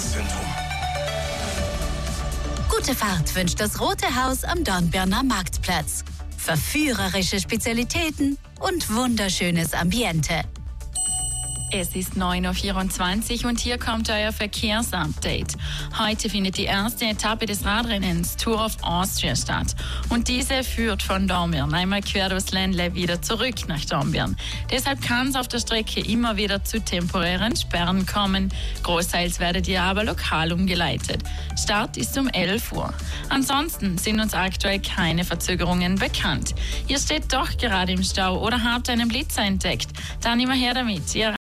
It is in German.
Verkehrszentrum. Gute Fahrt wünscht das Rote Haus am Dornbirner Marktplatz. Verführerische Spezialitäten und wunderschönes Ambiente. Es ist 9:24 Uhr und hier kommt euer Verkehrsupdate. Heute findet die erste Etappe des Radrennens Tour of Austria statt. Und diese führt von Dornbirn einmal quer durchs Ländle wieder zurück nach Dornbirn. Deshalb kann es auf der Strecke immer wieder zu temporären Sperren kommen. Großteils werdet ihr aber lokal umgeleitet. Start ist um 11 Uhr. Ansonsten sind uns aktuell keine Verzögerungen bekannt. Ihr steht doch gerade im Stau oder habt einen Blitzer entdeckt. Dann immer her damit. Ihr